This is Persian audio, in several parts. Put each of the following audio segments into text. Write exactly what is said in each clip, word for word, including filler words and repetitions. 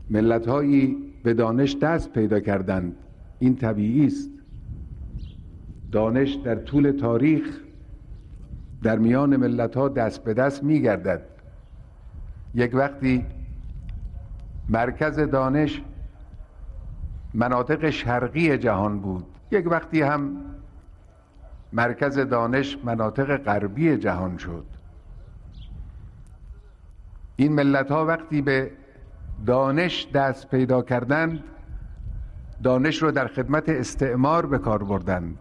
ملت‌هایی به دانش دست پیدا کردند، این طبیعی است. دانش در طول تاریخ در میان ملت‌ها دست به دست می‌گردد. یک وقتی مرکز دانش مناطق شرقی جهان بود، یک وقتی هم مرکز دانش مناطق غربی جهان شد. این ملت‌ها وقتی به دانش دست پیدا کردند، دانش رو در خدمت استعمار به کار بردند،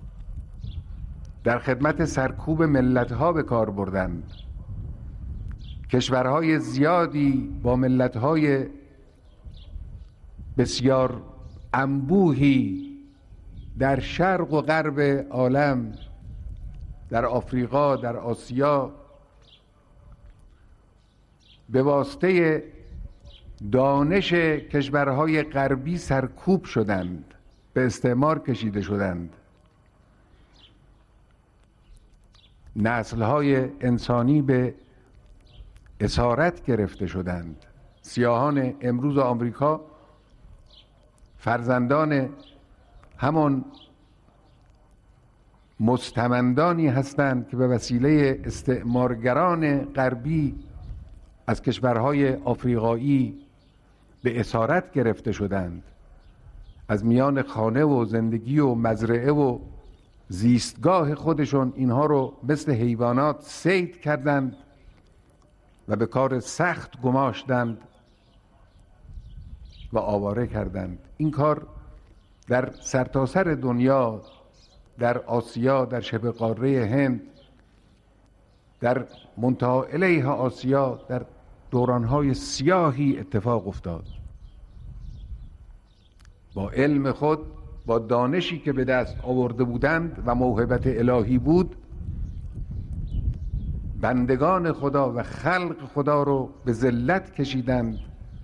در خدمت سرکوب ملت‌ها به کار بردند. کشورهای زیادی با ملت‌های بسیار انبوهی در شرق و غرب عالم، در آفریقا، در آسیا، به واسطه دانش کشورهای غربی سرکوب شدند، به استعمار کشیده شدند. نسل‌های انسانی به اسارت گرفته شدند. سیاهان امروز آمریکا فرزندان همان مستمندانی هستند که به وسیله استعمارگران غربی از کشورهای آفریقایی به اسارت گرفته شدند. از میان خانه و زندگی و مزرعه و زیستگاه خودشون اینها رو مثل حیوانات صید کردند و به کار سخت گماشتند و آواره کردند. این کار در سرتاسر دنیا، در آسیا، در شبه قاره هند، در منتهی الیه آسیا، در دورانهای سیاهی اتفاق افتاد. با علم خود، با دانشی که به دست آورده بودند و موهبت الهی بود، بندگان خدا و خلق خدا رو به ذلت کشیدند،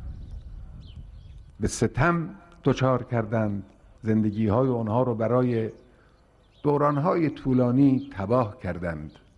به ستم دچار کردند، زندگی های اونها رو برای دورانهای طولانی تباه کردند.